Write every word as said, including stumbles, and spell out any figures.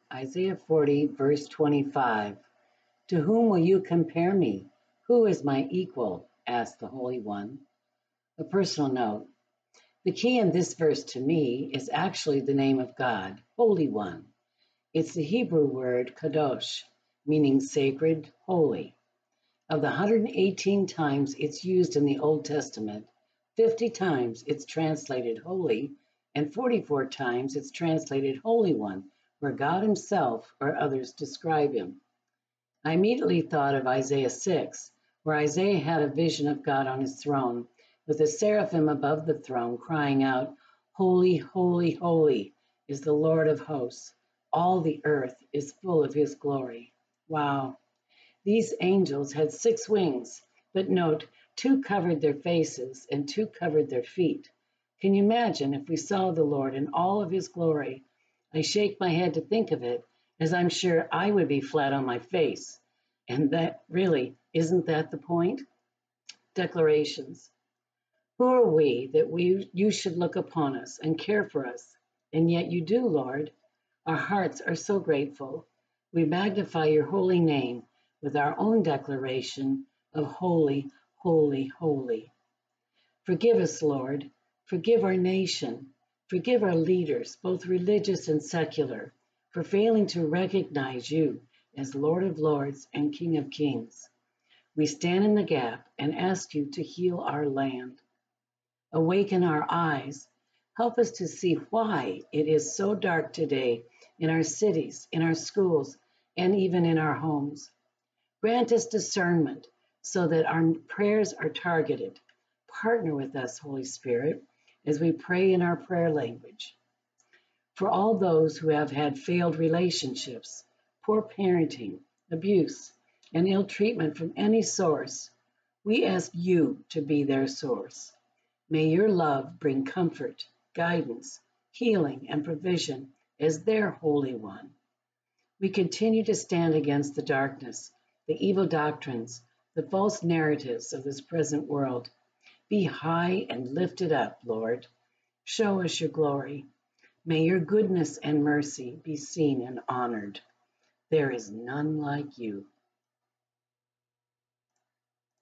Isaiah forty, verse twenty-five. To whom will you compare me? Who is my equal? Asked the Holy One. A personal note. The key in this verse to me is actually the name of God, Holy One. It's the Hebrew word kadosh, meaning sacred, holy. Of the one hundred eighteen times it's used in the Old Testament, fifty times it's translated holy, and forty-four times it's translated Holy One, where God himself or others describe him. I immediately thought of Isaiah six, where Isaiah had a vision of God on his throne, with the seraphim above the throne crying out, Holy, holy, holy is the Lord of hosts. All the earth is full of his glory. Wow. These angels had six wings, but note, two covered their faces and two covered their feet. Can you imagine if we saw the Lord in all of his glory? I shake my head to think of it, as I'm sure I would be flat on my face. And that really, isn't that the point? Declarations. Who are we that we you should look upon us and care for us? And yet you do, Lord. Our hearts are so grateful. We magnify your holy name with our own declaration of holy, holy, holy. Forgive us, Lord. Forgive our nation. Forgive our leaders, both religious and secular, for failing to recognize you as Lord of Lords and King of Kings. We stand in the gap and ask you to heal our land. Awaken our eyes. Help us to see why it is so dark today in our cities, in our schools, and even in our homes. Grant us discernment so that our prayers are targeted. Partner with us, Holy Spirit, as we pray in our prayer language. For all those who have had failed relationships, poor parenting, abuse, and ill treatment from any source, we ask you to be their source. May your love bring comfort, guidance, healing, and provision as their Holy One. We continue to stand against the darkness, the evil doctrines, the false narratives of this present world. Be high and lifted up, Lord. Show us your glory. May your goodness and mercy be seen and honored. There is none like you.